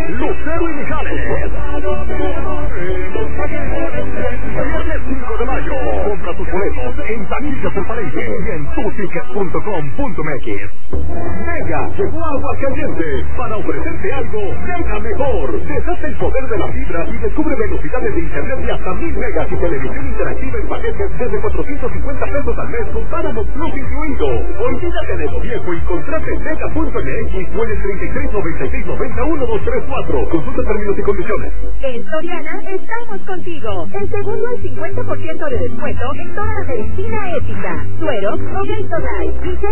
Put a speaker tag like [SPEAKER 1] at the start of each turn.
[SPEAKER 1] Lucero y Mijares. Viernes 5 de mayo. Compra tus boletos en Taquillas del Palenque y en tuticket.com.mx. Mega llegó a Aguascalientes para ofrecerte algo mega mejor. Deshace el poder de la fibra y descubre velocidades de internet de hasta 1000 megas y televisión interactiva en paquetes desde 450 pesos al mes con Paramount Plus incluido. Olvídate de lo viejo y contrate en mega.mx o en el 3396901234. Consulta términos y condiciones.
[SPEAKER 2] En Soriana estamos contigo. El segundo al 50% de descuento en toda la medicina ética, sueros o Gatorade.